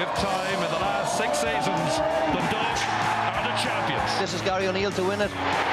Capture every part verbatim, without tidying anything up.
fifth time in the last six seasons, the Dutch are the champions. This is Gary O'Neill to win it.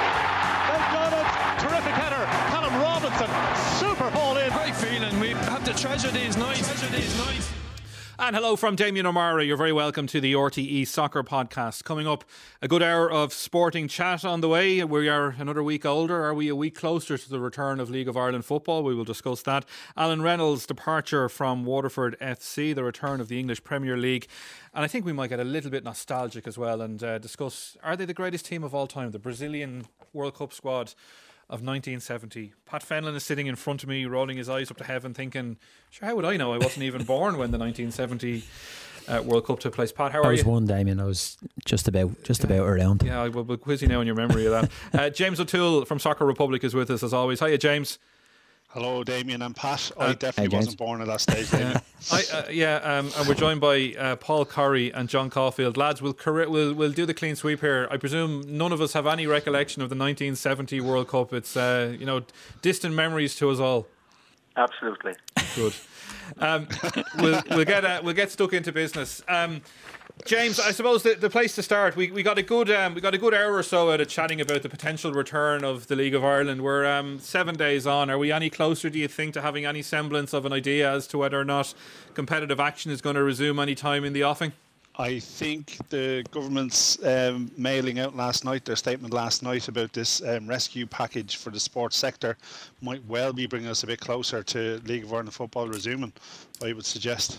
They've done it. Terrific header. Callum Robinson, super ball in. Great feeling. We have to treasure these nights. Treasure these nights. And hello from Damien O'Mara. You're very welcome to the R T E Soccer Podcast. Coming up, a good hour of sporting chat on the way. We are another week older. Are we a week closer to the return of League of Ireland football? We will discuss that. Alan Reynolds' departure from Waterford F C, the return of the English Premier League. And I think we might get a little bit nostalgic as well and uh, discuss, are they the greatest team of all time? The Brazilian World Cup squad of nineteen seventy. Pat Fenlon is sitting in front of me, rolling his eyes up to heaven, thinking, sure, how would I know? I wasn't even born when the nineteen seventy uh, World Cup took place. Pat, how are you? I was one, Damien. I was just about just yeah. about around. Yeah, we'll, we'll quiz you now on your memory of that. uh, James O'Toole from Soccer Republic is with us as always. Hiya, James. Hello, Damien and Pat. Uh, I definitely hey, wasn't born at that stage, Damien. Yeah, I, uh, yeah um, and we're joined by uh, Paul Curry and John Caulfield. Lads, we'll, cor- we'll we'll do the clean sweep here. I presume none of us have any recollection of the nineteen seventy World Cup. It's uh, you know distant memories to us all. Absolutely. Good. Um, we'll we'll get uh, we'll get stuck into business. Um, James, I suppose the, the place to start. We we got a good um, we got a good hour or so out of chatting about the potential return of the League of Ireland. We're um, seven days on. Are we any closer, do you think, to having any semblance of an idea as to whether or not competitive action is going to resume any time in the offing? I think the government's um, mailing out last night, their statement last night about this um, rescue package for the sports sector might well be bringing us a bit closer to League of Ireland football resuming, I would suggest.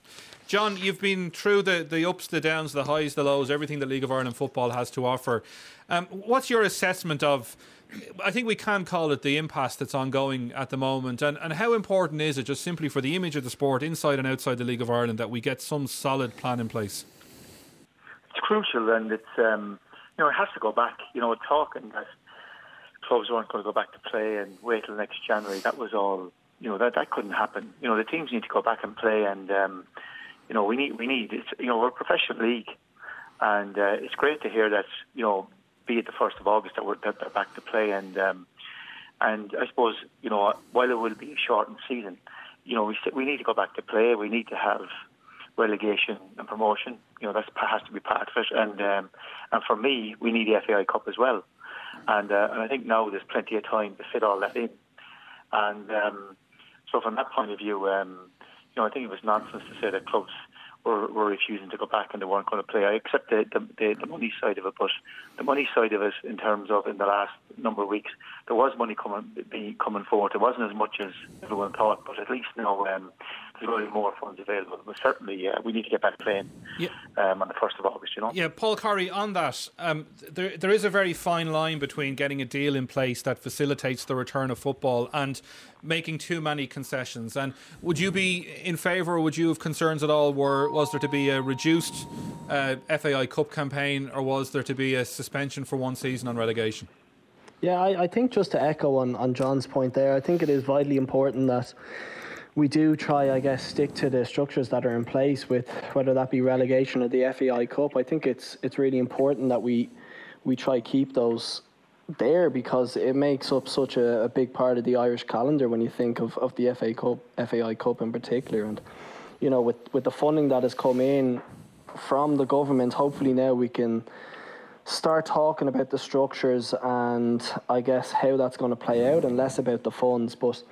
John, you've been through the, the ups, the downs, the highs, the lows, everything that League of Ireland football has to offer. Um, what's your assessment of, I think we can call it the impasse that's ongoing at the moment, and, and how important is it just simply for the image of the sport inside and outside the League of Ireland that we get some solid plan in place? It's crucial, and it's um, you know it has to go back. You know, talking that clubs weren't going to go back to play and wait till next January, that was all. You know that that couldn't happen. You know the teams need to go back and play, and um, you know we need we need. It's, you know we're a professional league, and uh, it's great to hear that. You know, be it the first of August that we're that they're back to play, and um, and I suppose you know while it will be a shortened season, you know we we need to go back to play. We need to have relegation and promotion. You know that has to be part of it, and um, and for me, we need the F A I Cup as well, and uh, and I think now there's plenty of time to fit all that in, and um, so from that point of view, um, you know I think it was nonsense to say that clubs were, were refusing to go back and they weren't going to play. I accept the, the the the money side of it, but the money side of it, in terms of in the last number of weeks, there was money coming be coming forward. It wasn't as much as everyone thought, but at least now. Um, There's going to be more funds available, but certainly uh, we need to get back playing yeah. um, on the first of August. You know. Yeah, Paul Curry, on that, um, there there is a very fine line between getting a deal in place that facilitates the return of football and making too many concessions. And would you be in favour, or would you have concerns at all? Were was there to be a reduced uh, F A I Cup campaign, or was there to be a suspension for one season on relegation? Yeah, I, I think just to echo on, on John's point there, I think it is vitally important that we do try, I guess, stick to the structures that are in place, with whether that be relegation or the F A I Cup. I think it's it's really important that we we try keep those there, because it makes up such a, a big part of the Irish calendar when you think of, of the F A Cup, F A I Cup in particular. And you know, with with the funding that has come in from the government, hopefully now we can start talking about the structures and I guess how that's going to play out, and less about the funds. But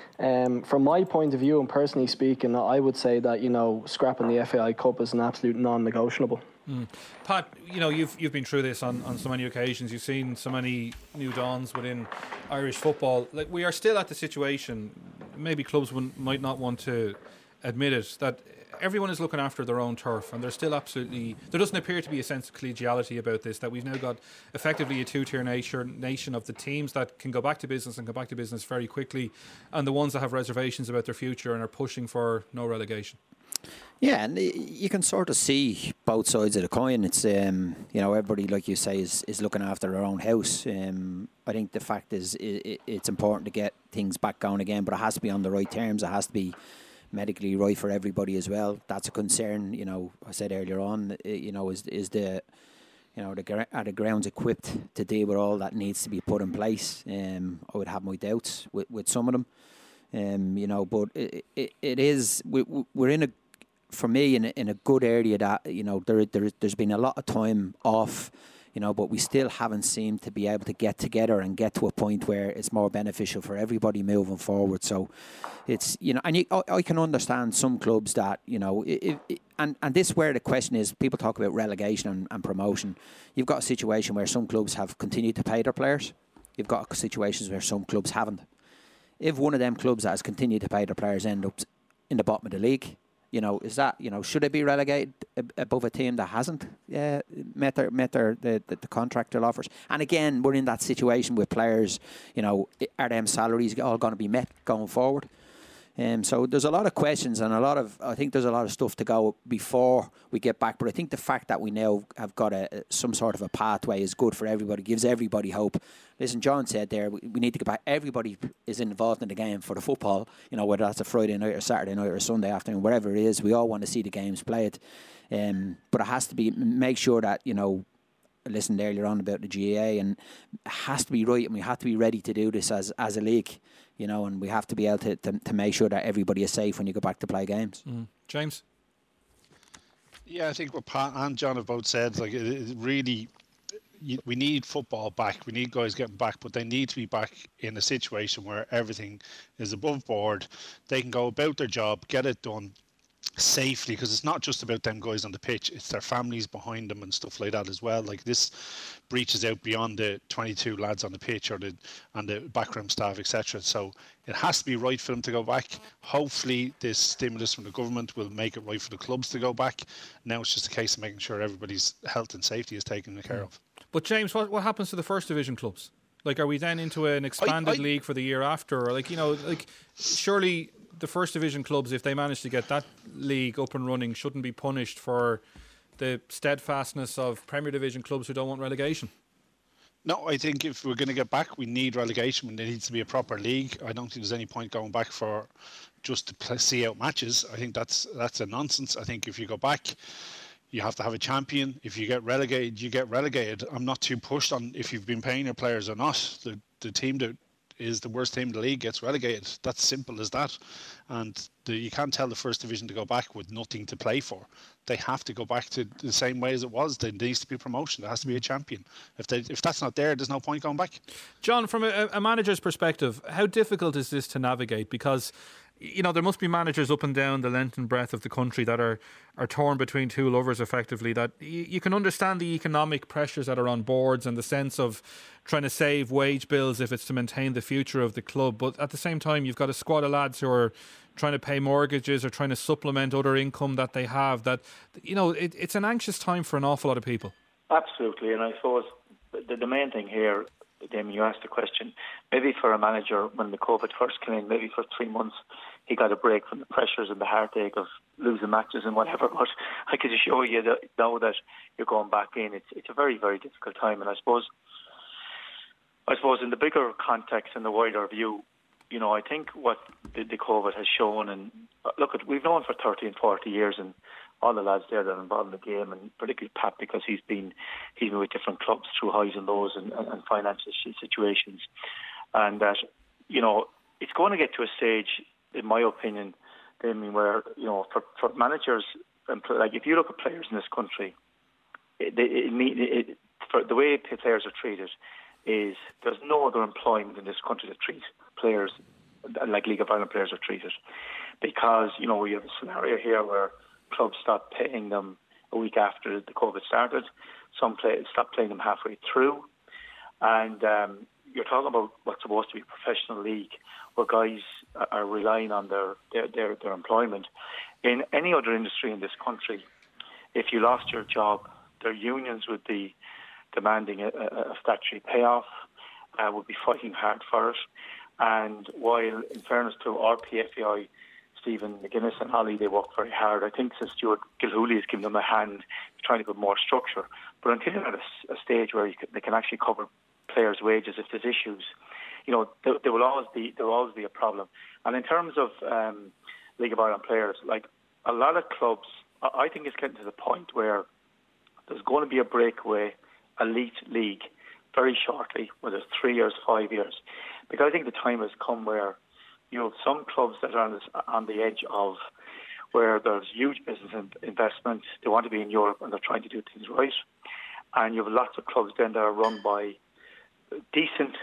Um, from my point of view, and personally speaking, I would say that, you know, scrapping the F A I Cup is an absolute non-negotiable. Mm. Pat, you know, you've you've been through this on, on so many occasions. You've seen so many new dawns within Irish football. Like, we are still at the situation, maybe clubs would, might not want to admit it, that everyone is looking after their own turf, and there's still absolutely, there doesn't appear to be a sense of collegiality about this, that we've now got effectively a two-tier nation, nation of the teams that can go back to business and go back to business very quickly, and the ones that have reservations about their future and are pushing for no relegation. Yeah, and you can sort of see both sides of the coin. It's, um, you know, everybody, like you say, is, is looking after their own house. Um, I think the fact is it, it's important to get things back going again, but it has to be on the right terms. It has to be medically right for everybody as well. That's a concern. You know, I said earlier on, you know, is is the, you know, the are the grounds equipped to deal with all that needs to be put in place? Um, I would have my doubts with, with some of them. Um, you know, but it, it, it is we, we're in a for me, in a, in a good area that, you know, there, there there's been a lot of time off, you know, but we still haven't seemed to be able to get together and get to a point where it's more beneficial for everybody moving forward. So it's, you know, and you, I, I can understand some clubs that, you know, it, it, and, and this is where the question is, people talk about relegation and, and promotion. You've got a situation where some clubs have continued to pay their players. You've got situations where some clubs haven't. If one of them clubs that has continued to pay their players end up in the bottom of the league, you know, is that, you know, should they be relegated above a team that hasn't uh, met their met their the, the, the contractual offers? And again, we're in that situation with players, you know, are them salaries all going to be met going forward? Um, so there's a lot of questions and a lot of, I think there's a lot of stuff to go before we get back. But I think the fact that we now have got a some sort of a pathway is good for everybody, gives everybody hope. Listen, John said there, we, we need to get back. Everybody is involved in the game for the football, you know, whether that's a Friday night or Saturday night or Sunday afternoon, wherever it is. We all want to see the games played. Um, but it has to be, make sure that, you know, I listened earlier on about the G A A, and it has to be right, and we have to be ready to do this as, as a league. You know, and we have to be able to, to, to make sure that everybody is safe when you go back to play games. Mm. James? Yeah, I think what Pat and John have both said, like, it, it really, you, we need football back. We need guys getting back, but they need to be back in a situation where everything is above board. They can go about their job, get it done safely, because it's not just about them guys on the pitch, it's their families behind them and stuff like that as well. Like, this reaches out beyond the twenty-two lads on the pitch or the and the backroom staff, etc. So it has to be right for them to go back. Hopefully this stimulus from the government will make it right for the clubs to go back. Now it's just a case of making sure everybody's health and safety is taken care of. But James, what what happens to the first division clubs? Like, are we then into an expanded I, I, league for the year after? Or, like, you know, like, surely the first division clubs, if they manage to get that league up and running, shouldn't be punished for the steadfastness of Premier Division clubs who don't want relegation. No, I think if we're going to get back, we need relegation. There needs to be a proper league. I don't think there's any point going back for just to play, see out matches. I think that's that's a nonsense. I think if you go back, you have to have a champion. If you get relegated, you get relegated. I'm not too pushed on if you've been paying your players or not. The the team that is the worst team in the league gets relegated. That's simple as that. And the, you can't tell the first division to go back with nothing to play for. They have to go back to the same way as it was. There needs to be promotion. There has to be a champion. If they, if that's not there, there's no point going back. John, from a, a manager's perspective, how difficult is this to navigate? Because, you know, there must be managers up and down the length and breadth of the country that are, are torn between two lovers, effectively, that you, you can understand the economic pressures that are on boards and the sense of trying to save wage bills if it's to maintain the future of the club. But at the same time, you've got a squad of lads who are trying to pay mortgages or trying to supplement other income that they have. That, you know, it, it's an anxious time for an awful lot of people. Absolutely. And I suppose the, the main thing here, Damien, you asked the question, maybe for a manager when the COVID first came in, maybe for three months he got a break from the pressures and the heartache of losing matches and whatever, but I can assure you that now that you're going back in, it's it's a very, very difficult time. And I suppose I suppose in the bigger context and the wider view, you know, I think what the, the COVID has shown, and look, at, we've known for thirty and forty years, and all the lads there that are involved in the game, and particularly Pat, because he's been he's been with different clubs through highs and lows and, and, and financial situations, and that, you know, it's going to get to a stage, in my opinion, I mean, where, you know, for, for managers, and like if you look at players in this country, it, it, it, it, for the way players are treated is there's no other employment in this country that treats players like League of Ireland players are treated, because, you know, we have a scenario here where clubs stopped paying them a week after the COVID started. Some play, stopped playing them halfway through. And um, you're talking about what's supposed to be a professional league where guys are relying on their, their, their, their employment. In any other industry in this country, if you lost your job, their unions would be demanding a, a statutory payoff, uh, would be fighting hard for it. And while, in fairness to our P F A I, Stephen McGuinness and Holly, they work very hard. I think Sir Stuart Gilhooly has given them a hand trying to put more structure. But until you're at a, a stage where you can, they can actually cover players' wages if there's issues, you know, there, there will always be there will always be a problem. And in terms of um, League of Ireland players, like a lot of clubs, I think it's getting to the point where there's going to be a breakaway elite league very shortly, whether it's three years, five years, because I think the time has come where you have some clubs that are on, this, on the edge of where there's huge business investment. They want to be in Europe and they're trying to do things right. And you have lots of clubs then that are run by decent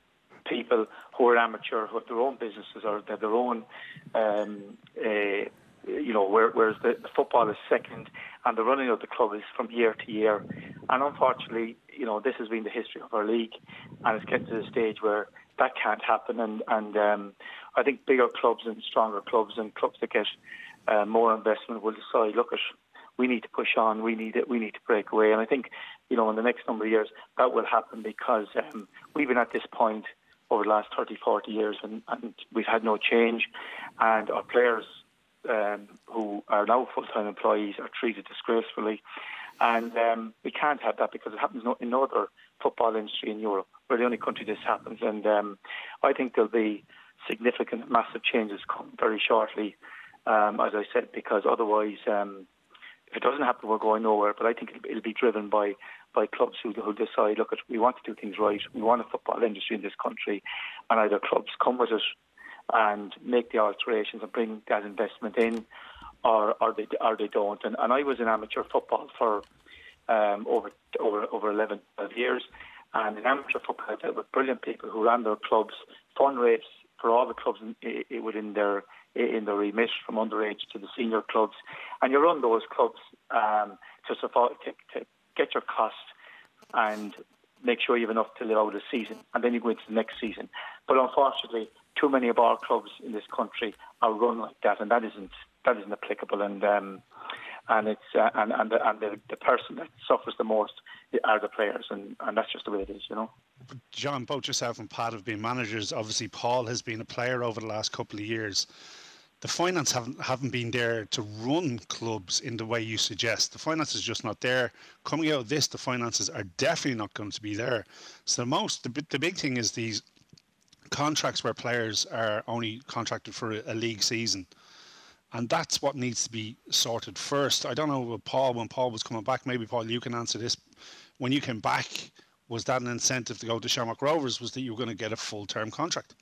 people who are amateur, who have their own businesses or they have their own, um, uh, you know, where, whereas the, the football is second and the running of the club is from year to year. And unfortunately, you know, this has been the history of our league, and it's getting to the stage where that can't happen. And, and um, I think bigger clubs and stronger clubs and clubs that get uh, more investment will decide, look, at, we need to push on, we need it, we need to break away. And I think, you know, in the next number of years, that will happen because um, we've been at this point over the last thirty, forty years and, and we've had no change. And our players um, who are now full-time employees are treated disgracefully. And um, we can't have that because it happens in no other football industry in Europe. We're the only country this happens. And um, I think there'll be significant, massive changes come very shortly, um, as I said, because otherwise, um, if it doesn't happen, we're going nowhere. But I think it'll, it'll be driven by, by clubs who who decide, look, we want to do things right. We want a football industry in this country. And either clubs come with it and make the alterations and bring that investment in, or, or, they, or they don't. And, and I was in amateur football for um, over, over, over eleven, twelve years. And in amateur football, I dealt with brilliant people who ran their clubs, fundraised for all the clubs in, in, within their in their remit, from underage to the senior clubs. And you run those clubs um, to, support, to, to get your cost and make sure you have enough to live out a season. And then you go into the next season. But unfortunately, too many of our clubs in this country are run like that, and that isn't that isn't applicable. And um, and it's uh, and and, the, and the, the person that suffers the most are the players, and, and that's just the way it is, you know. John, both yourself and Pat have been managers. Obviously, Paul has been a player over the last couple of years. The finance haven't haven't been there to run clubs in the way you suggest. The finance is just not there. Coming out of this, the finances are definitely not going to be there. So the most the, the big thing is these contracts where players are only contracted for a, a league season. And that's what needs to be sorted first. I don't know with Paul, when Paul was coming back, maybe Paul, you can answer this. When you came back, was that an incentive to go to Shamrock Rovers? Was that you were going to get a full-term contract?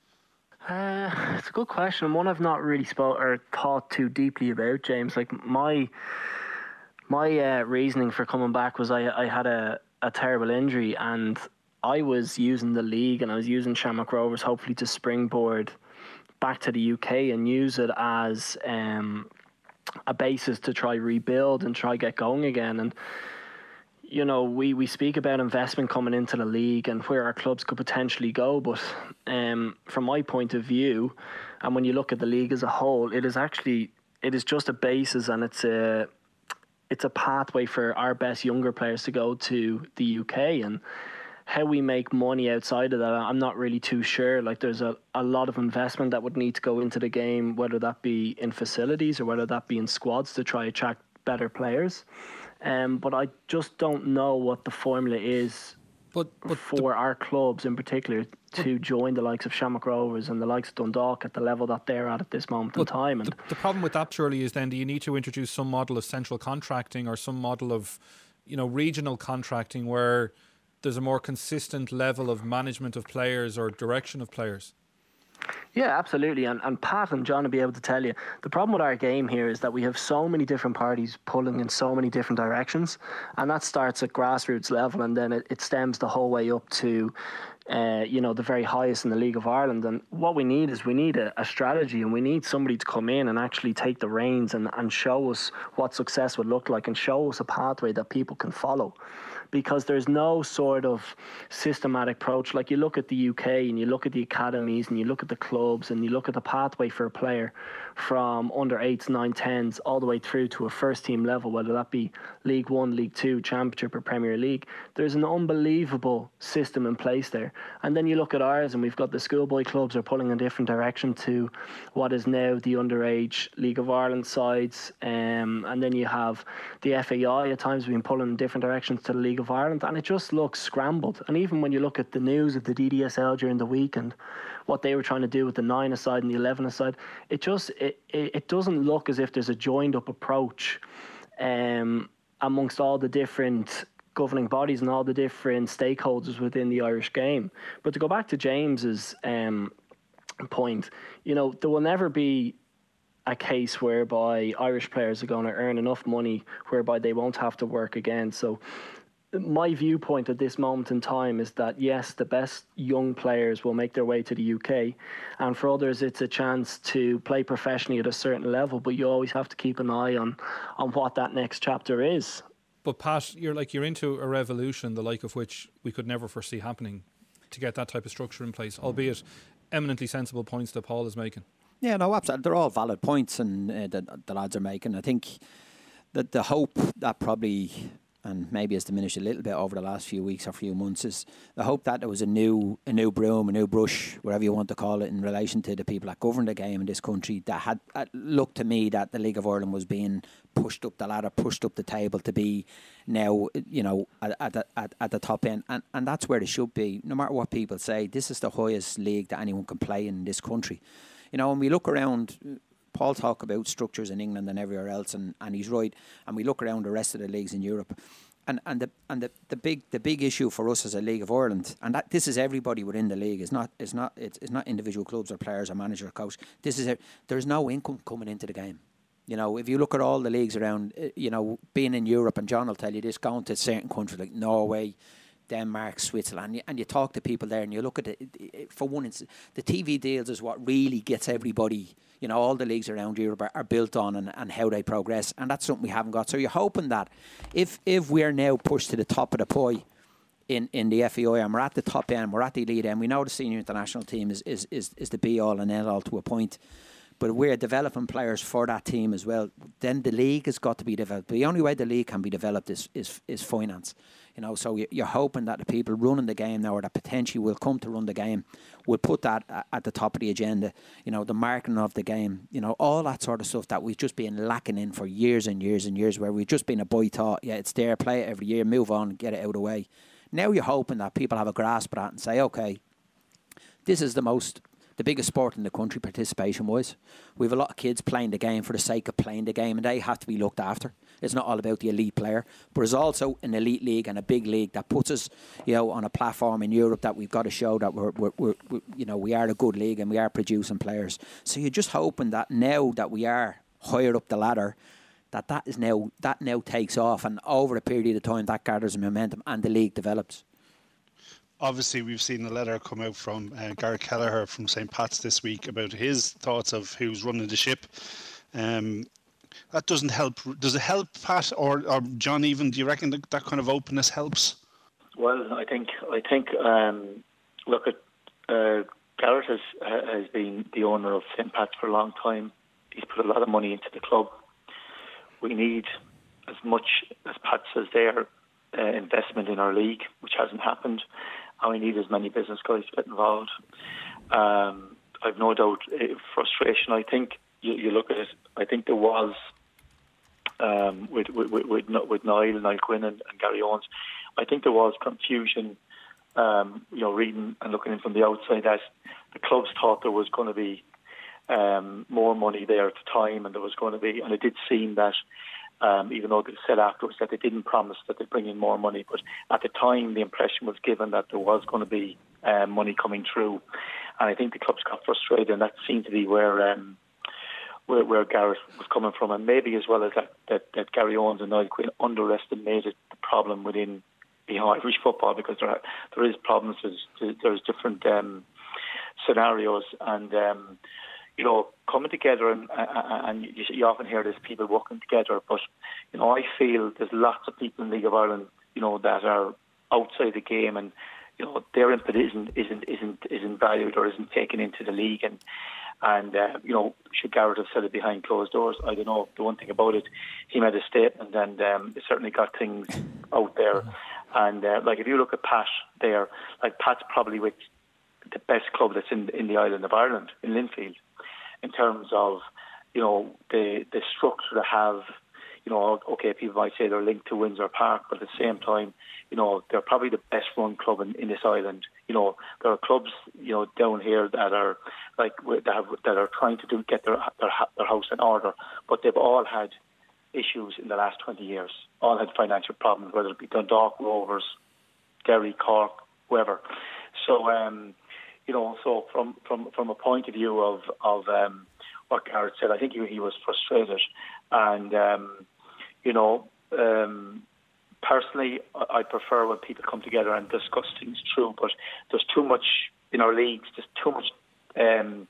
Uh, it's a good question, and one I've not really spoke or thought too deeply about, James. Like my my uh, reasoning for coming back was I, I had a, a terrible injury, and I was using the league and I was using Shamrock Rovers hopefully to springboard back to the U K and use it as um, a basis to try rebuild and try get going again. And you know, we, we speak about investment coming into the league and where our clubs could potentially go, but um, from my point of view, and when you look at the league as a whole, it is actually it is just a basis, and it's a it's a pathway for our best younger players to go to the U K. And how we make money outside of that, I'm not really too sure. Like, there's a, a lot of investment that would need to go into the game, whether that be in facilities or whether that be in squads to try attract better players. Um, but I just don't know what the formula is but, but for the, our clubs in particular to but, join the likes of Shamrock Rovers and the likes of Dundalk at the level that they're at at this moment in time. And the, the problem with that surely is then, do you need to introduce some model of central contracting or some model of, you know, regional contracting where there's a more consistent level of management of players or direction of players? Yeah, absolutely. And, and Pat and John will be able to tell you, the problem with our game here is that we have so many different parties pulling in so many different directions. And that starts at grassroots level, and then it, it stems the whole way up to, uh, you know, the very highest in the League of Ireland. And what we need is we need a, a strategy, and we need somebody to come in and actually take the reins and, and show us what success would look like and show us a pathway that people can follow. Because there's no sort of systematic approach. Like, you look at the U K and you look at the academies and you look at the clubs and you look at the pathway for a player from under eights, nine, tens all the way through to a first team level, whether that be League One, League Two, Championship or Premier League. There's an unbelievable system in place there. And then you look at ours and we've got the schoolboy clubs are pulling in a different direction to what is now the underage League of Ireland sides. Um, and then you have the F A I at times been pulling in different directions to the League of Ireland, and it just looks scrambled. And even when you look at the news of the D D S L during the week and what they were trying to do with the nine aside and the eleven aside, it just it, it, it doesn't look as if there's a joined up approach um, amongst all the different governing bodies and all the different stakeholders within the Irish game. But to go back to James's um, point, you know, there will never be a case whereby Irish players are going to earn enough money whereby they won't have to work again. So my viewpoint at this moment in time is that, yes, the best young players will make their way to the U K, and for others it's a chance to play professionally at a certain level, but you always have to keep an eye on, on what that next chapter is. But Pat, you're like you're into a revolution the like of which we could never foresee happening to get that type of structure in place, albeit eminently sensible points that Paul is making. Yeah, no, absolutely. They're all valid points and uh, that the lads are making. I think that the hope that probably, and maybe has diminished a little bit over the last few weeks or few months, is the hope that there was a new a new broom, a new brush, whatever you want to call it, in relation to the people that govern the game in this country, that had uh, looked to me that the League of Ireland was being pushed up the ladder, pushed up the table to be now, you know, at, at, the, at, at the top end. And, and that's where it should be. No matter what people say, this is the highest league that anyone can play in this country. You know, when we look around, Paul talk about structures in England and everywhere else, and, and he's right. And we look around the rest of the leagues in Europe, and and the and the, the big the big issue for us as a League of Ireland, and that this is everybody within the league. It's not it's not it's, it's not individual clubs or players or manager or coach. This is a, there's no income coming into the game. You know, if you look at all the leagues around, you know, being in Europe, and John will tell you this, going to certain countries like Norway, Denmark, Switzerland, and you talk to people there and you look at it, for one instance, the T V deals is what really gets everybody, you know, all the leagues around Europe are, are built on and, and how they progress, and that's something we haven't got. So you're hoping that if if we're now pushed to the top of the pie in, in the F A I and we're at the top end, we're at the elite end, we know the senior international team is, is, is, is the be-all and end-all to a point, but we're developing players for that team as well, then the league has got to be developed. The only way the league can be developed is is, is finance. You know, so you're hoping that the people running the game now, or that potentially will come to run the game, will put that at the top of the agenda. You know, the marketing of the game, you know, all that sort of stuff that we've just been lacking in for years and years and years, where we've just been a boy taught, yeah, it's there, play it every year, move on, get it out of the way. Now you're hoping that people have a grasp of that and say, okay, this is the most, the biggest sport in the country participation-wise. We have a lot of kids playing the game for the sake of playing the game, and they have to be looked after. It's not all about the elite player, but it's also an elite league and a big league that puts us, you know, on a platform in Europe that we've got to show that we're, we're, we're, we're you know, we are a good league and we are producing players. So you're just hoping that now that we are higher up the ladder, that that is now that now takes off, and over a period of time that gathers momentum and the league develops. Obviously, we've seen a letter come out from uh, Gareth Kelleher from Saint Pat's this week about his thoughts of who's running the ship. Um, that doesn't help. Does it help, Pat, or, or John? Even do you reckon that, that kind of openness helps? Well, I think I think um, look at uh, Gareth has has been the owner of Saint Pat's for a long time. He's put a lot of money into the club. We need as much as Pat says there uh, investment in our league, which hasn't happened. And we need as many business guys to get involved. Um, I've no doubt uh, frustration. I think you, you look at it. I think there was um, with, with with with Niall, Niall Quinn, and, and Gary Owens. I think there was confusion. Um, you know, reading and looking in from the outside, that the clubs thought there was going to be um, more money there at the time, and there was going to be, and it did seem that. Um, even though they said afterwards that they didn't promise that they'd bring in more money. But at the time, the impression was given that there was going to be uh, money coming through. And I think the clubs got frustrated, and that seemed to be where um, where, where Gareth was coming from. And maybe as well as that, that, that Gary Owens and Niall Quinn underestimated the problem within the Irish football, because there are, there is problems, there's, there's different um, scenarios. And... Um, You know, coming together, and, and you, you often hear this, people working together. But you know, I feel there's lots of people in the League of Ireland, you know, that are outside the game, and you know, their input isn't isn't isn't isn't valued or isn't taken into the league. And and uh, you know, should Gareth have said it behind closed doors? I don't know. The one thing about it, he made a statement, and um, it certainly got things out there. And uh, like if you look at Pat there, like Pat's probably with the best club that's in in the island of Ireland, in Linfield. In terms of, you know, the the structure to have, you know, okay, people might say they're linked to Windsor Park, but at the same time, you know, they're probably the best run club in, in this island. You know, there are clubs, you know, down here that are like that have that are trying to do get their their, their house in order, but they've all had issues in the last twenty years. All had financial problems, whether it be Dundalk Rovers, Derry, Cork, whoever. So. um You know, so from, from, from a point of view of of um, what Gareth said. I think he, he was frustrated, and um, you know, um, personally, I, I prefer when people come together and discuss things through. But there's too much in our leagues. There's too much um,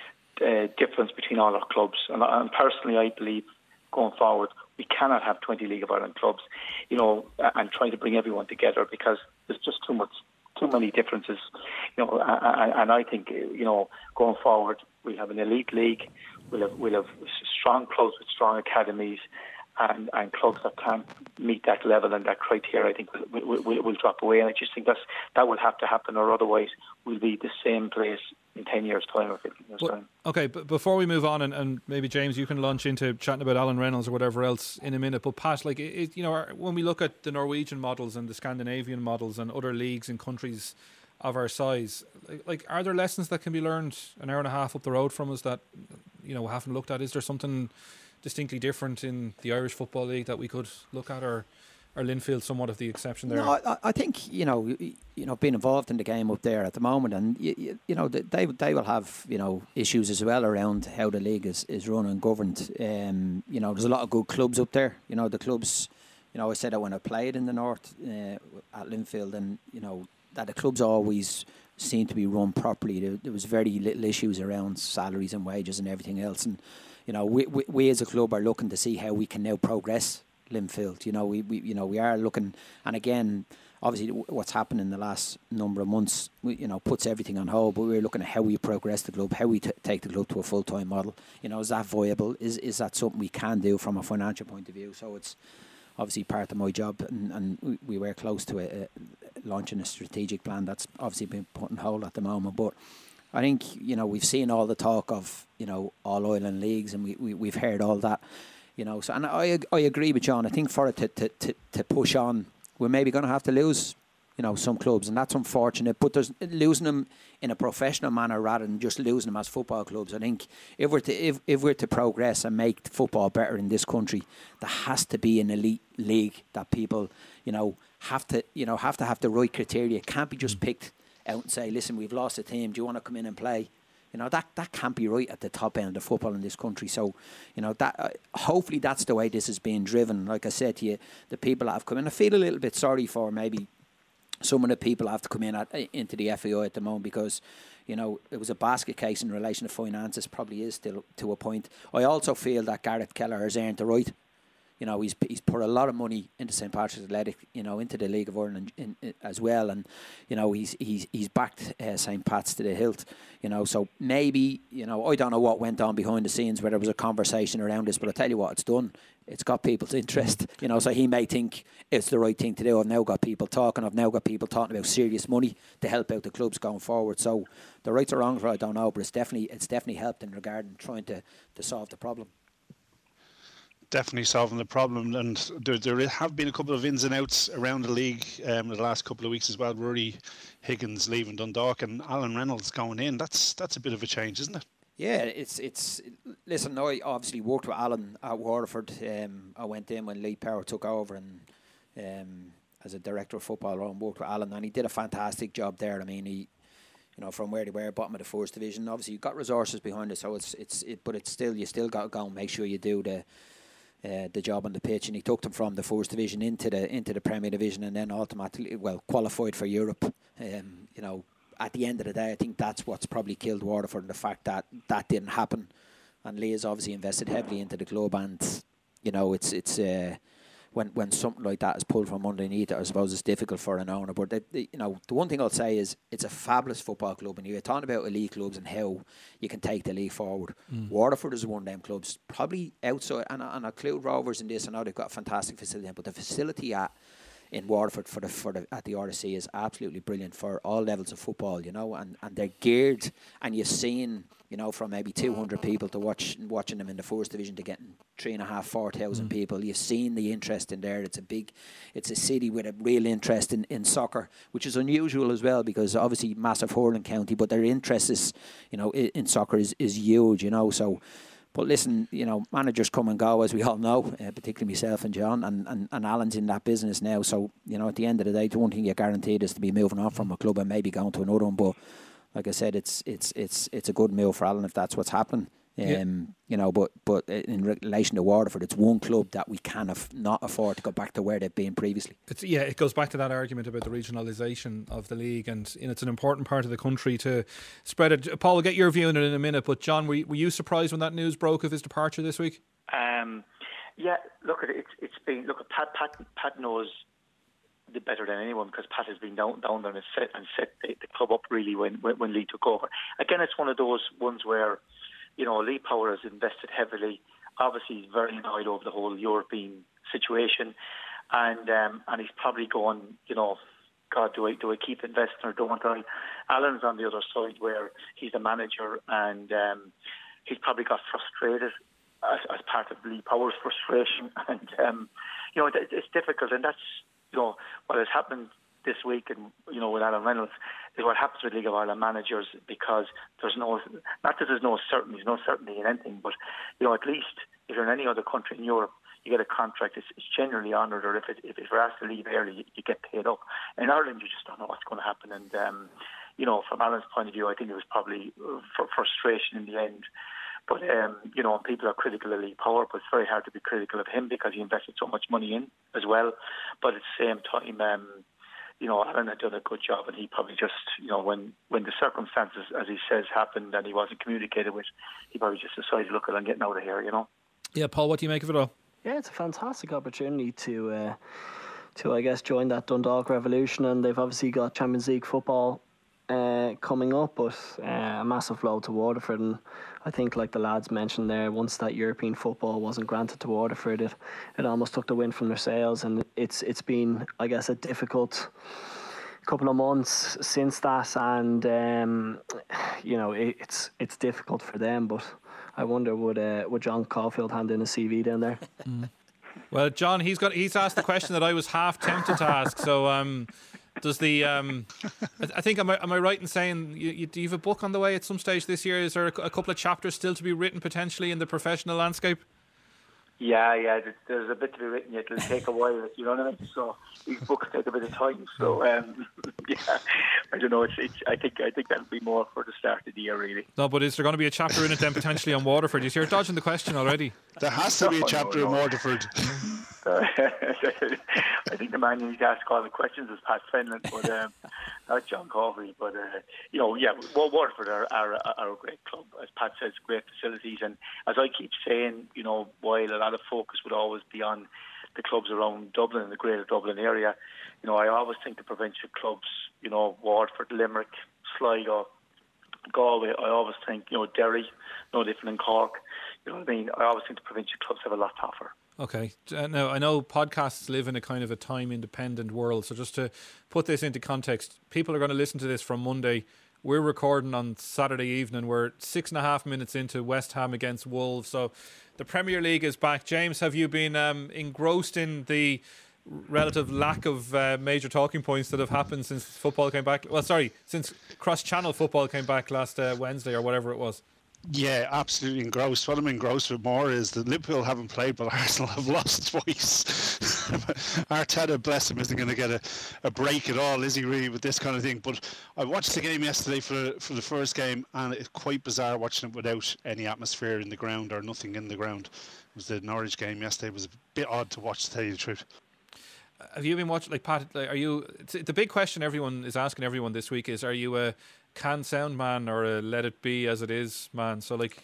uh, difference between all our clubs, and, and personally, I believe going forward, we cannot have twenty League of Ireland clubs, you know, and trying to bring everyone together because there's just too much, too many differences, you know. And, and I think, you know, going forward, we'll have an elite league, we'll have, we'll have strong clubs with strong academies, and, and clubs that can't meet that level and that criteria, I think, will, will, will, will drop away. And I just think that's that will have to happen, or otherwise we'll be the same place in ten years' time or fifteen years' well, time. Okay, but before we move on, and, and maybe James, you can launch into chatting about Alan Reynolds or whatever else in a minute. But Pat, like, it, you know, when we look at the Norwegian models and the Scandinavian models and other leagues in countries of our size, like, like, are there lessons that can be learned an hour and a half up the road from us that, you know, haven't looked at? Is there something distinctly different in the Irish Football League that we could look at, or or Linfield somewhat of the exception there? No, I, I think, you know, you know, being involved in the game up there at the moment, and you, you know, they they will have, you know, issues as well around how the league is, is run and governed. Um, you know, there's a lot of good clubs up there. You know, the clubs, you know, I said that when I played in the north uh, at Linfield, and you know that the clubs always seem to be run properly. There, there was very little issues around salaries and wages and everything else, and you know, we, we we as a club are looking to see how we can now progress Linfield. You know, we, we you know we are looking, and again, obviously what's happened in the last number of months, we, you know, puts everything on hold. But we're looking at how we progress the club, how we t- take the club to a full time model. You know, is that viable? Is is that something we can do from a financial point of view? So it's obviously part of my job, and, and we, we were close to a, a launching a strategic plan that's obviously been put on hold at the moment. But I think, you know, we've seen all the talk of, you know, all Ireland leagues, and we, we we've heard all that. You know, so and I I agree with John. I think for it to, to, to, to push on, we're maybe going to have to lose, you know, some clubs, and that's unfortunate. But there's losing them in a professional manner rather than just losing them as football clubs. I think if we're to if, if we're to progress and make football better in this country, there has to be an elite league that people, you know, have to you know have to have the right criteria. It can't be just picked out and say, listen, we've lost a team. Do you want to come in and play? You know, that, that can't be right at the top end of football in this country. So, you know, that uh, hopefully that's the way this is being driven. Like I said to you, the people that have come in, I feel a little bit sorry for maybe some of the people that have to come in at, into the F A I at the moment, because, you know, it was a basket case in relation to finances, probably is still to a point. I also feel that Gareth Kelleher has earned the right. You know, he's he's put a lot of money into Saint Patrick's Athletic, you know, into the League of Ireland in, in, as well, and you know he's he's he's backed uh, Saint Pat's to the hilt. You know, so maybe, you know, I don't know what went on behind the scenes, where there was a conversation around this, but I tell you what, it's done. It's got people's interest. You know, so he may think it's the right thing to do. I've now got people talking. I've now got people talking about serious money to help out the clubs going forward. So the rights or wrongs, I don't know, but it's definitely it's definitely helped in regard in trying to to solve the problem. Definitely solving the problem, and there, there have been a couple of ins and outs around the league um, in the last couple of weeks as well. Rory Higgins leaving Dundalk and Alan Reynolds going in. That's that's a bit of a change, isn't it? Yeah, it's it's. Listen, I obviously worked with Alan at Waterford. Um, I went in when Lee Power took over, and um, as a director of football, I worked with Alan, and he did a fantastic job there. I mean, he, you know, from where they were, bottom of the first division. Obviously, you've got resources behind it, so it's it's it, but it's still you still got to go and make sure you do the. Uh, the job on the pitch, and he took them from the first division into the into the Premier Division, and then automatically, well, qualified for Europe. Um, you know, at the end of the day, I think that's what's probably killed Waterford, and the fact that that didn't happen. And Lee has obviously invested heavily into the club, and you know, it's it's uh, when when something like that is pulled from underneath it, I suppose it's difficult for an owner. But the, the, you know, the one thing I'll say is it's a fabulous football club, and you're talking about elite clubs and how you can take the league forward. Mm. Waterford is one of them clubs, probably outside, and, and I include Rovers in this. I know they've got a fantastic facility, but the facility at in Waterford for the for the at the R S C is absolutely brilliant for all levels of football, you know, and, and they're geared, and you've seen, you know, from maybe two hundred people to watch watching them in the first division to getting three and a half, four thousand mm. people. You've seen the interest in there. It's a big, it's a city with a real interest in, in soccer, which is unusual as well, because obviously massive hurling county, but their interest is, you know, in, in soccer is, is huge, you know, so. But listen, you know, managers come and go, as we all know, uh, particularly myself and John, and, and, and Alan's in that business now. So, you know, at the end of the day, the one thing you're guaranteed is to be moving on from a club and maybe going to another one. But like I said, it's it's it's it's a good move for Alan if that's what's happening. Um, yeah. You know, but but in relation to Waterford, it's one club that we can af- not afford to go back to where they've been previously. It's, yeah, it goes back to that argument about the regionalisation of the league, and you know, it's an important part of the country to spread it. Paul, we'll get your view on it in a minute, but John, were you, were you surprised when that news broke of his departure this week? Um, yeah, look, it's it's been look. Pat Pat Pat knows the better than anyone, because Pat has been down down there and set and set the, the club up really when, when when Lee took over. Again, it's one of those ones where, you know, Lee Power has invested heavily. Obviously, he's very annoyed over the whole European situation, and um, and he's probably going, you know, God, do I do I keep investing or don't I? Alan's on the other side, where he's a manager, and um, he's probably got frustrated as, as part of Lee Power's frustration, and um, you know, it, it's difficult, and that's, you know, what has happened this week, and you know, with Alan Reynolds, is what happens with League of Ireland managers, because there's no, not that there's no certainty, there's no certainty in anything, but you know, at least if you're in any other country in Europe, you get a contract, it's, it's generally honoured, or if it, if you're asked to leave early, you, you get paid up. In Ireland, you just don't know what's going to happen, and um, you know, from Alan's point of view, I think it was probably for frustration in the end. But, um, you know, people are critical of Lee Power, but it's very hard to be critical of him because he invested so much money in as well. But at the same time, um, you know, Alan had done a good job, and he probably just, you know, when, when the circumstances, as he says, happened and he wasn't communicated with, he probably just decided, look, I'm getting out of here, you know. Yeah, Paul, what do you make of it all? Yeah, it's a fantastic opportunity to, uh, to I guess, join that Dundalk revolution, and they've obviously got Champions League football Uh, coming up, but uh, a massive blow to Waterford. And I think, like the lads mentioned there, once that European football wasn't granted to Waterford, it, it almost took the wind from their sails, and it's it's been, I guess, a difficult couple of months since that, and um, you know, it, it's it's difficult for them. But I wonder, would uh, would John Caulfield hand in a C V down there? Mm. Well, John, he's got he's asked the question that I was half tempted to ask. So, um, does the um, I think am I am I right in saying you, you do you have a book on the way at some stage this year? Is there a, a couple of chapters still to be written potentially in the professional landscape? Yeah, yeah, there's a bit to be written yet. It'll take a while, you know what I mean? So these books take a bit of time. So um, yeah, I don't know. It's, it's I think I think that'll be more for the start of the year, really. No, but is there going to be a chapter in it then potentially on Waterford? You see, you're dodging the question already. There has to be a No, chapter no, no. in Waterford. I think the man who needs to ask all the questions is Pat Fenlon, but um, not John Coffey. But uh, you know, yeah, well, Waterford are, are, are a great club, as Pat says, great facilities, and as I keep saying, you know, while a lot of focus would always be on the clubs around Dublin and the Greater Dublin area, you know, I always think the provincial clubs, you know, Waterford, Limerick, Sligo, Galway, I always think, you know, Derry, no different than Cork. You know what I mean? I always think the provincial clubs have a lot to offer. Okay. Uh, now, I know podcasts live in a kind of a time-independent world, so just to put this into context, people are going to listen to this from Monday. We're recording on Saturday evening. We're six and a half minutes into West Ham against Wolves, so the Premier League is back. James, have you been um, engrossed in the relative lack of uh, major talking points that have happened since football came back? Well, sorry, since cross-channel football came back last uh, Wednesday or whatever it was. Yeah, absolutely engrossed. What I'm engrossed with more is that Liverpool haven't played, but Arsenal have lost twice. Arteta, bless him, isn't going to get a, a break at all, is he really, with this kind of thing? But I watched the game yesterday for for the first game, and it's quite bizarre watching it without any atmosphere in the ground or nothing in the ground. It was the Norwich game yesterday. It was a bit odd to watch, to tell you the truth. Have you been watching, like, Pat, like, are you, the big question everyone is asking everyone this week is, are you a can sound man or a let it be as it is man? So, like,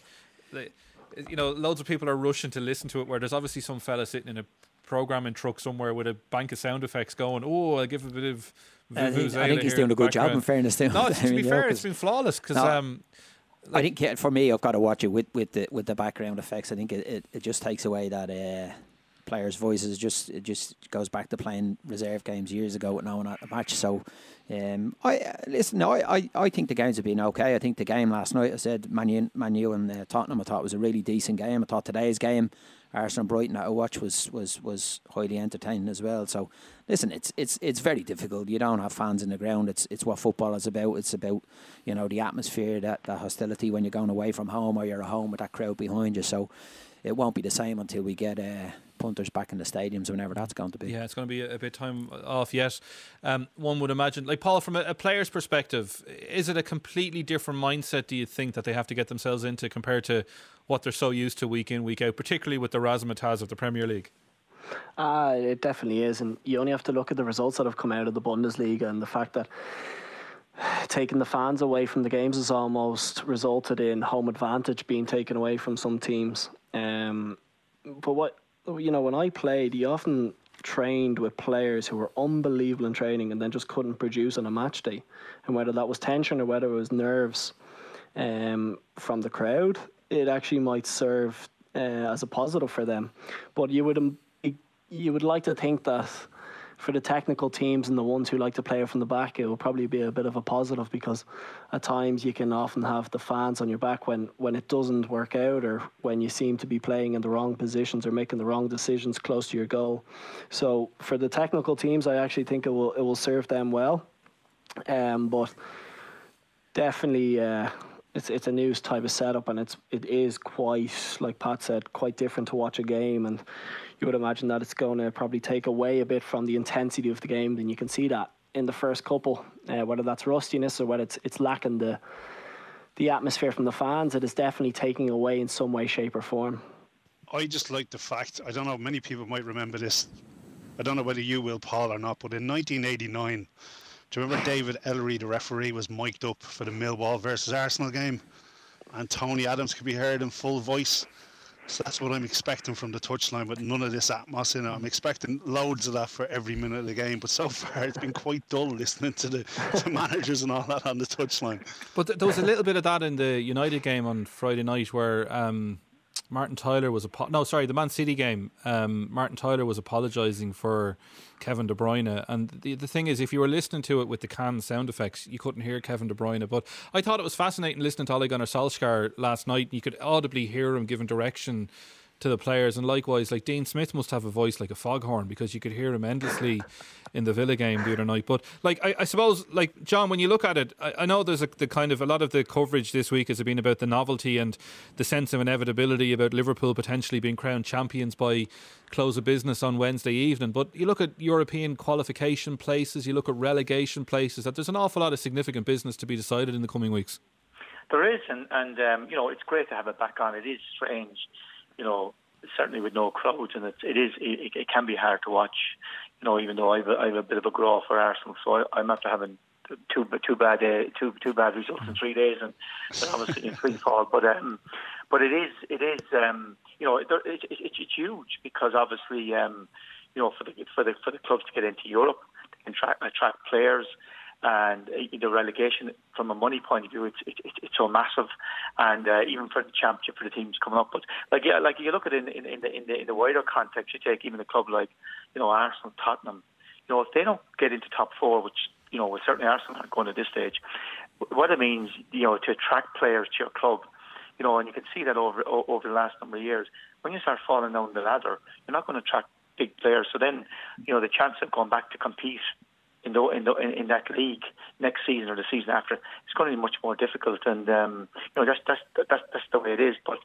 you know, loads of people are rushing to listen to it, where there's obviously some fella sitting in a programming truck somewhere with a bank of sound effects going, oh, I'll give a bit of I think, I think he's doing a good job, in fairness to him. No, to I mean, be you fair, know, it's been flawless, because no, um, like, I think, yeah, for me, I've got to watch it with, with the with the background effects. I think it, it, it just takes away that uh, players' voices. Just it just goes back to playing reserve games years ago with no one at the match. So, um, I listen. No, I, I, I think the games have been okay. I think the game last night, I said Man U, Man U and uh, Tottenham, I thought was a really decent game. I thought today's game, Arsenal and Brighton, that I watched was, was, was highly entertaining as well. So, listen, it's it's it's very difficult. You don't have fans in the ground. It's it's what football is about. It's about, you know, the atmosphere, that, that hostility when you're going away from home or you're at home with that crowd behind you. So, it won't be the same until we get uh, punters back in the stadiums whenever that's going to be. Yeah, it's going to be a, a bit time off yet. Um, one would imagine. Like, Paul, from a, a player's perspective, is it a completely different mindset, do you think, that they have to get themselves into compared to what they're so used to week in, week out, particularly with the razzmatazz of the Premier League? Uh, it definitely is, and you only have to look at the results that have come out of the Bundesliga and the fact that taking the fans away from the games has almost resulted in home advantage being taken away from some teams. Um, but what you know, when I played, you often trained with players who were unbelievable in training and then just couldn't produce on a match day, and whether that was tension or whether it was nerves um, from the crowd, it actually might serve uh, as a positive for them. But you would you would like to think that for the technical teams and the ones who like to play from the back, it will probably be a bit of a positive, because at times you can often have the fans on your back when, when it doesn't work out, or when you seem to be playing in the wrong positions or making the wrong decisions close to your goal. So for the technical teams, I actually think it will it will serve them well. Um, but definitely, uh, it's it's a new type of setup, and it's it is quite, like Pat said, quite different to watch a game, and you would imagine that it's going to probably take away a bit from the intensity of the game. Then you can see that in the first couple, uh, whether that's rustiness or whether it's it's lacking the the atmosphere from the fans. It is definitely taking away in some way, shape, or form. I just like the fact, I don't know, many people might remember this. I don't know whether you will, Paul, or not, but in nineteen eighty-nine, do you remember David Ellery, the referee, was mic'd up for the Millwall versus Arsenal game, and Tony Adams could be heard in full voice? So that's what I'm expecting from the touchline, with none of this atmos in it. I'm expecting loads of that for every minute of the game, but so far it's been quite dull listening to the to managers and all that on the touchline. But th- there was a little bit of that in the United game on Friday night, where um, Martin Tyler was apo- no, sorry, the Man City game. Um, Martin Tyler was apologising for Kevin De Bruyne, and the the thing is, if you were listening to it with the canned sound effects, you couldn't hear Kevin De Bruyne. But I thought it was fascinating listening to Ole Gunnar Solskjaer last night. You could audibly hear him giving direction to the players, and likewise, like, Dean Smith must have a voice like a foghorn, because you could hear him endlessly in the Villa game the other night. But like, I, I suppose, like, John, when you look at it, I, I know there's a, the kind of a lot of the coverage this week has been about the novelty and the sense of inevitability about Liverpool potentially being crowned champions by close of business on Wednesday evening. But you look at European qualification places, you look at relegation places, that there's an awful lot of significant business to be decided in the coming weeks. There is, and, and um, you know, it's great to have it back on. It is strange, you know, certainly with no crowds, and it, it is it, it can be hard to watch, you know, even though I've a, I've a bit of a grow for Arsenal, so I, I'm after having two two bad uh, two two bad results in three days, and obviously in free fall. But um, but it is it is um, you know, it, it, it, it's huge, because obviously um, you know, for the for the for the clubs to get into Europe, they can attract, attract players. And the relegation, from a money point of view, it's it's, it's so massive, and uh, even for the championship, for the teams coming up. But like yeah, like you look at it in, in, in the in the in the wider context, you take even a club like, you know, Arsenal, Tottenham. You know, if they don't get into top four, which, you know, well, certainly Arsenal aren't going at this stage, what it means, you know, to attract players to your club, you know, and you can see that over over the last number of years. When you start falling down the ladder, you're not going to attract big players. So then, you know, the chance of going back to compete in the, in the in that league next season or the season after, it's going to be much more difficult, and um, you know, that's that's that's that's the way it is. But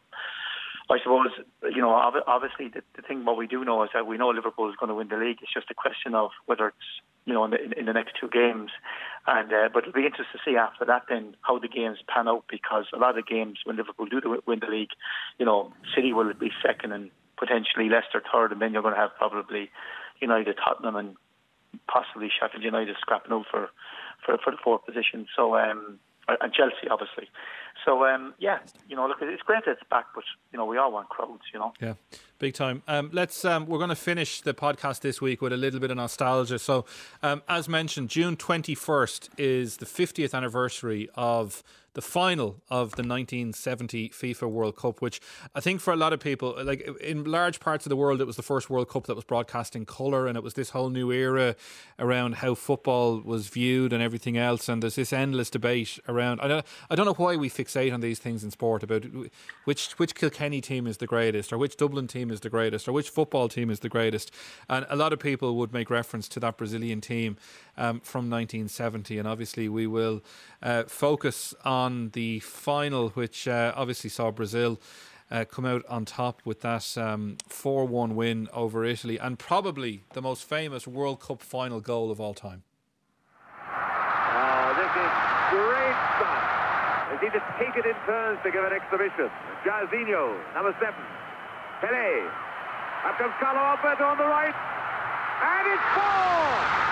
I suppose, you know, obviously the, the thing what we do know is that we know Liverpool is going to win the league. It's just a question of whether it's, you know, in the, in the next two games, and uh, but it'll be interesting to see after that then how the games pan out, because a lot of the games when Liverpool do win the league, you know, City will be second and potentially Leicester third, and then you're going to have probably United, Tottenham, and possibly Sheffield United scrapping out for, for, for the fourth position. So um, and Chelsea, obviously. So um, yeah, you know, look, it's great that it's back, but you know, we all want crowds, you know. Yeah, big time. Um, let's. Um, we're going to finish the podcast this week with a little bit of nostalgia. So, um, as mentioned, June twenty-first is the fiftieth anniversary of the final of the nineteen seventy FIFA World Cup, which I think for a lot of people, like in large parts of the world, it was the first World Cup that was broadcast in colour, and it was this whole new era around how football was viewed and everything else. And there's this endless debate around. I don't, I don't know why we fixate on these things in sport about which which Kilkenny team is the greatest, or which Dublin team is the greatest, or which football team is the greatest. And a lot of people would make reference to that Brazilian team um, from nineteen seventy, and obviously we will uh, focus on the final, which uh, obviously saw Brazil uh, come out on top with that um, four one win over Italy, and probably the most famous World Cup final goal of all time. Oh, this is great stuff. They seem to take it in turns to give an exhibition. Jairzinho, number seven. Pelé. Up comes Carlo Alberto on the right. And it's four!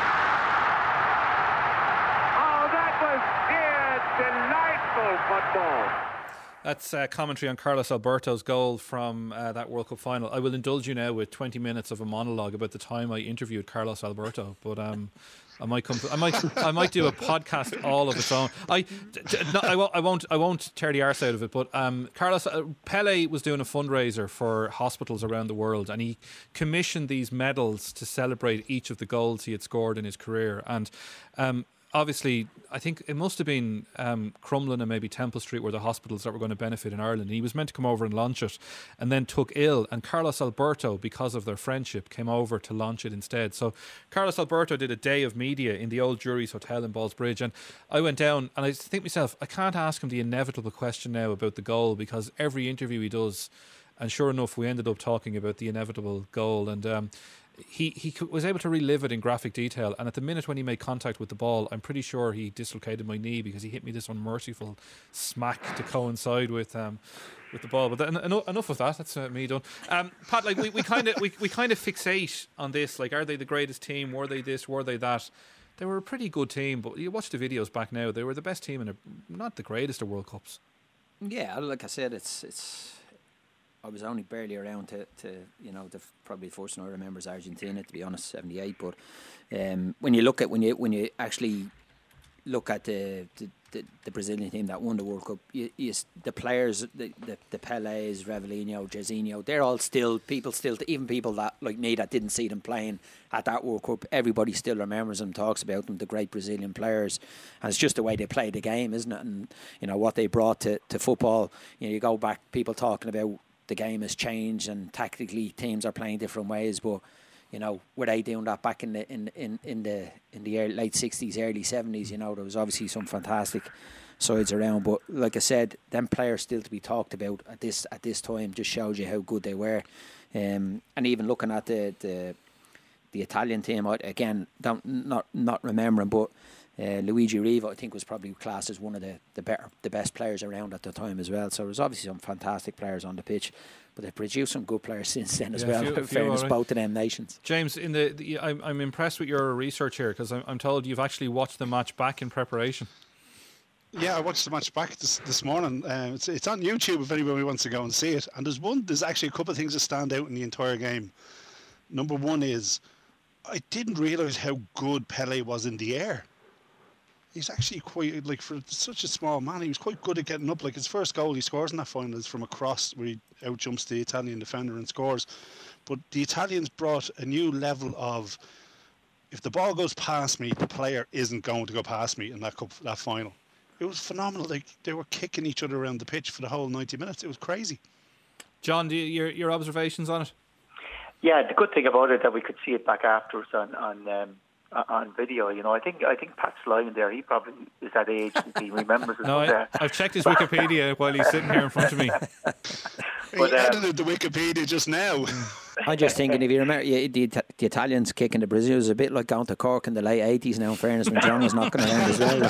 Oh, that was sheer delightful football. That's uh, commentary on Carlos Alberto's goal from uh, that World Cup final. I will indulge you now with twenty minutes of a monologue about the time I interviewed Carlos Alberto, but um, I might come. To, I might. I might do a podcast all of its own. I, d- d- no, I won't. I won't. I won't tear the arse out of it. But um, Carlos uh, Pelé was doing a fundraiser for hospitals around the world, and he commissioned these medals to celebrate each of the goals he had scored in his career. And um, obviously, I think it must have been um, Crumlin and maybe Temple Street were the hospitals that were going to benefit in Ireland. And he was meant to come over and launch it, and then took ill. And Carlos Alberto, because of their friendship, came over to launch it instead. So Carlos Alberto did a day of media in the old Jury's Hotel in Ballsbridge. And I went down and I think to myself, I can't ask him the inevitable question now about the goal, because every interview he does, and sure enough, we ended up talking about the inevitable goal. And um, He he was able to relive it in graphic detail, and at the minute when he made contact with the ball, I'm pretty sure he dislocated my knee because he hit me this unmerciful smack to coincide with um with the ball. But then, enough, enough of that. That's uh, me done. Um, Pat, like we kind of we we kind of fixate on this. Like, are they the greatest team? Were they this? Were they that? They were a pretty good team, but you watch the videos back now. They were the best team in a, not the greatest of World Cups. Yeah, like I said, it's it's. I was only barely around to, to you know, the probably the first one I remember is Argentina, to be honest, seventy-eight. But um, when you look at when you when you actually look at the the, the, the Brazilian team that won the World Cup, you, you, the players, the the, the Pelés, Rivelino, Jairzinho, they're all still people still even people that like me that didn't see them playing at that World Cup. Everybody still remembers them, talks about them, the great Brazilian players, and it's just the way they play the game, isn't it? And you know what they brought to, to football. You know, you go back, people talking about the game has changed and tactically teams are playing different ways, but you know, were they doing that back in the in in, in the in the early, late sixties, early seventies? You know, there was obviously some fantastic sides around, but like I said, them players still to be talked about at this at this time just shows you how good they were. Um, and even looking at the the, the Italian team, again, don't not not remembering, but Uh, Luigi Riva, I think, was probably classed as one of the, the better, the best players around at the time as well. So there was obviously some fantastic players on the pitch, but they've produced some good players since then as yeah, well. Few, in fairness, right. Both of them nations. James, in the, the I'm, I'm impressed with your research here, because I'm, I'm told you've actually watched the match back in preparation. Yeah, I watched the match back this this morning. Uh, it's it's on YouTube if anybody wants to go and see it. And there's one, there's actually a couple of things that stand out in the entire game. Number one is, I didn't realise how good Pelé was in the air. He's actually quite, like, for such a small man, he was quite good at getting up. Like, his first goal he scores in that final is from a cross where he outjumps the Italian defender and scores. But the Italians brought a new level of, if the ball goes past me, the player isn't going to go past me in that cup, that final. It was phenomenal. Like, they were kicking each other around the pitch for the whole ninety minutes. It was crazy. John, do you, your your observations on it? Yeah, the good thing about it that we could see it back afterwards on on um, on video. You know, I think I think Pat's lying there. He probably is that age and he remembers it. No, I, I've checked his Wikipedia while he's sitting here in front of me. But, he edited um, the Wikipedia just now. I'm just thinking, if you remember, yeah, the, the Italians kicking the Brazil was a bit like going to Cork in the late eighties now, in fairness, when John was knocking around as well.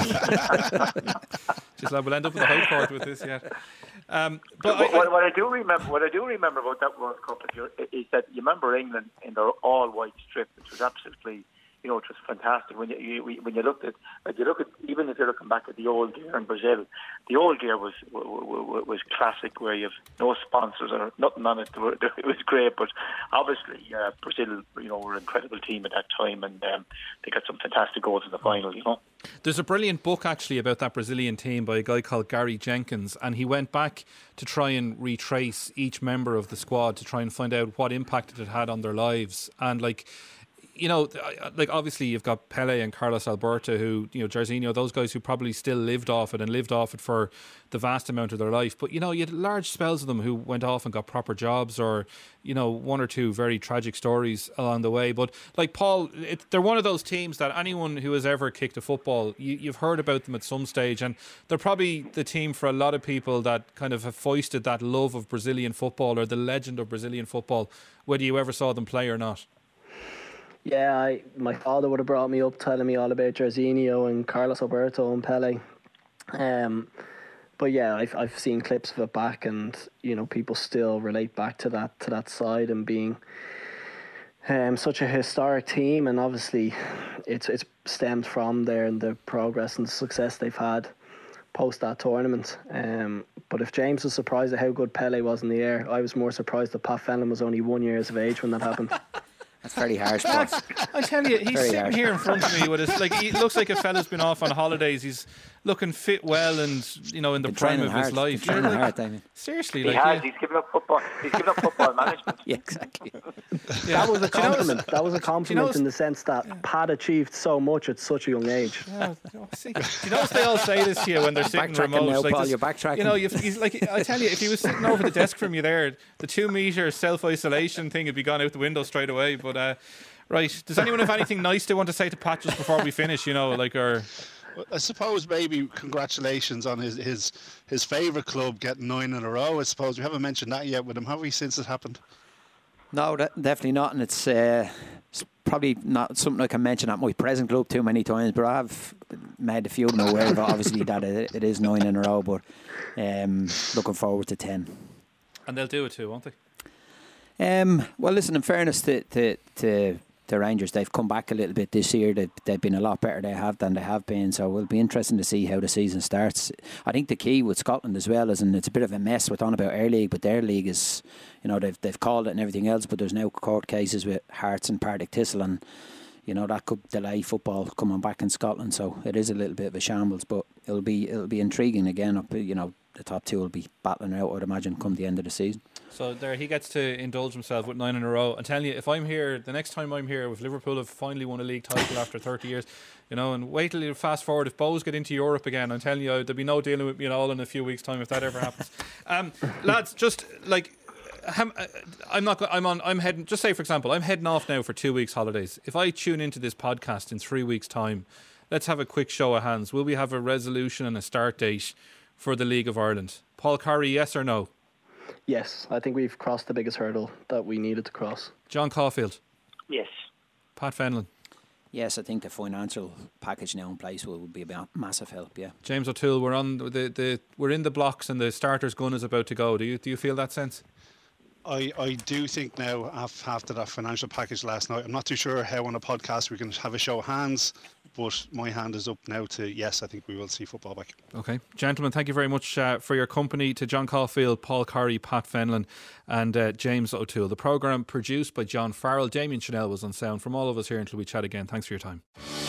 Just like we'll end up in the high court with this, yeah. Um, but what, I, what, what I do remember, what I do remember about that World Cup is, is that you remember England in their all-white strip, which was absolutely, you know, it was fantastic. When you, you when you looked at, like you look at, even if you're looking back at the old gear in Brazil, the old gear was was, was classic, where you have no sponsors or nothing on it. It was great, but obviously uh, Brazil, you know, were an incredible team at that time, and um, they got some fantastic goals in the final. You know, there's a brilliant book actually about that Brazilian team by a guy called Gary Jenkins, and he went back to try and retrace each member of the squad to try and find out what impact it had on their lives, and like. you know, like obviously you've got Pele and Carlos Alberto, who, you know, Jairzinho, those guys who probably still lived off it and lived off it for the vast amount of their life. But, you know, you had large spells of them who went off and got proper jobs, or, you know, one or two very tragic stories along the way. But like Paul, it, they're one of those teams that anyone who has ever kicked a football, you, you've heard about them at some stage. And they're probably the team for a lot of people that kind of have foisted that love of Brazilian football, or the legend of Brazilian football, whether you ever saw them play or not. Yeah, I, my father would have brought me up telling me all about Jairzinho and Carlos Alberto and Pele. Um, but yeah, I've I've seen clips of it back, and you know, people still relate back to that to that side and being um, such a historic team. And obviously, it's it's stemmed from there and the progress and the success they've had post that tournament. Um, but if James was surprised at how good Pele was in the air, I was more surprised that Pat Fenlon was only one years of age when that happened. That's very harsh, Paul. I tell you, he's Very sitting harsh. here in front of me with his, like, he looks like a fella's been off on holidays. He's looking fit well and, you know, in the Been prime training of hard. his life. Been training You're like- hard, Damien. Seriously, He like has. you- He's given up football. He's given up football management. Yeah, exactly. That was a Do you know- compliment. That was a compliment what's- in the sense that Pat achieved so much at such a young age. Yeah, oh, see, do you know what they all say this to you when they're sitting Backtracking remote? now, like Paul, this- you're backtracking. You know, you've, he's like, I tell you, if he was sitting over the desk from you there, the two metre self isolation thing would be gone out the window straight away. But uh, right, does anyone have anything nice they want to say to Pat just before we finish? You know, like, or I suppose maybe congratulations on his his, his favourite club getting nine in a row. I suppose we haven't mentioned that yet with him, have we, since it happened? No, that, definitely not, and it's, uh, it's probably not something I can mention at my present club too many times, but I have made a few of them aware of it, obviously, that it, it is nine in a row, but um, looking forward to ten. and they'll do it too, won't they? Um, well, listen, in fairness to, to, to the Rangers, they've come back a little bit this year. They've, they've been a lot better they have than they have been, so it'll be interesting to see how the season starts. I think the key with Scotland as well is, and it's a bit of a mess with on about our league, but their league is, you know, they've they've called it and everything else, but there's now court cases with Hearts and Partick Thistle, and you know that could delay football coming back in Scotland. So it is a little bit of a shambles, but it'll be it'll be intriguing again. Up, you know, the top two will be battling out, I'd imagine, come the end of the season. So there he gets to indulge himself with nine in a row. I'm telling you, if I'm here, the next time I'm here, if Liverpool have finally won a league title after thirty years, you know, and wait till you fast forward, if Bows get into Europe again, I'm telling you, there'll be no dealing with me at all in a few weeks' time if that ever happens. Um, lads, just like, I'm not. I'm on. I'm heading. Just say, for example, I'm heading off now for two weeks holidays. If I tune into this podcast in three weeks' time, let's have a quick show of hands. Will we have a resolution and a start date for the League of Ireland? Paul Curry, yes or no? Yes, I think we've crossed the biggest hurdle that we needed to cross. John Caulfield, Yes. Pat Fenlon, Yes, I think the financial package now in place will be a massive help. Yeah. James O'Toole. We're on the, the we're in the blocks and the starter's gun is about to go. Do you do you feel that sense? I, I do think now, after that financial package last night, I'm not too sure how on a podcast we can have a show of hands, but my hand is up now to yes, I think we will see football back. Okay. Gentlemen, thank you very much uh, for your company. To John Caulfield, Paul Curry, Pat Fenlon and uh, James O'Toole. The programme produced by John Farrell. Damien Chanel was on sound. From all of us here until we chat again, thanks for your time.